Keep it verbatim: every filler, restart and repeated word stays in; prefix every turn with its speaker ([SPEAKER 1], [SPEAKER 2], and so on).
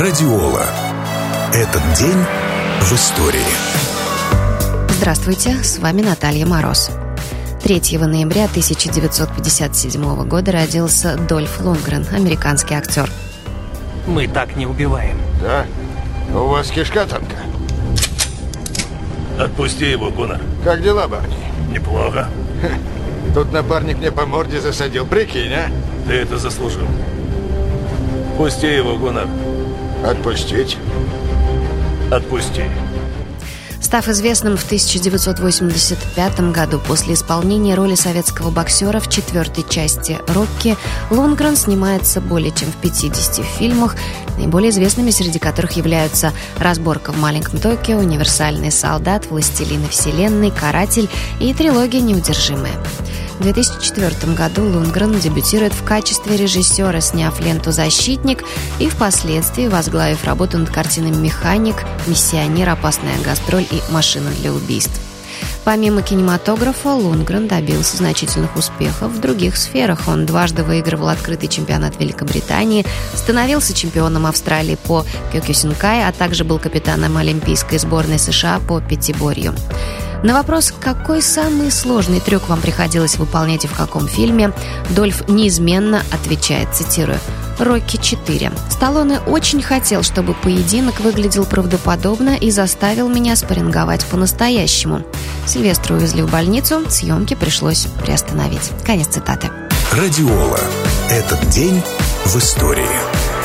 [SPEAKER 1] Радиола. Этот день в истории.
[SPEAKER 2] Здравствуйте, с вами Наталья Мороз. третьего ноября тысяча девятьсот пятьдесят седьмого года родился Дольф Лундгрен, американский актер.
[SPEAKER 3] Мы так не убиваем.
[SPEAKER 4] Да? У вас кишка тонка.
[SPEAKER 5] Отпусти его, Гуннар.
[SPEAKER 4] Как дела, Барни?
[SPEAKER 5] Неплохо.
[SPEAKER 4] Тут напарник мне по морде засадил, прикинь, а?
[SPEAKER 5] Ты это заслужил. Пусти его, Гуннар.
[SPEAKER 4] Отпустить?
[SPEAKER 5] Отпусти.
[SPEAKER 2] Став известным в тысяча девятьсот восемьдесят пятом году после исполнения роли советского боксера в четвертой части «Рокки», Лундгрен снимается более чем в пятидесяти фильмах, наиболее известными среди которых являются «Разборка в маленьком Токио», «Универсальный солдат», «Властелины вселенной», «Каратель» и трилогия «Неудержимые». В две тысячи четвёртом году Лундгрен дебютирует в качестве режиссера, сняв ленту «Защитник» и впоследствии возглавив работу над картинами «Механик», «Миссионер», «Опасная гастроль» и «Машина для убийств». Помимо кинематографа, Лундгрен добился значительных успехов в других сферах. Он дважды выигрывал открытый чемпионат Великобритании, становился чемпионом Австралии по кёкюсинкай, а также был капитаном олимпийской сборной США по пятиборью. На вопрос, какой самый сложный трюк вам приходилось выполнять и в каком фильме, Дольф неизменно отвечает, цитирую, «Рокки четыре. Сталлоне очень хотел, чтобы поединок выглядел правдоподобно и заставил меня спарринговать по-настоящему. Сильвестра увезли в больницу, съемки пришлось приостановить». Конец цитаты.
[SPEAKER 1] Радиола. Этот день в истории.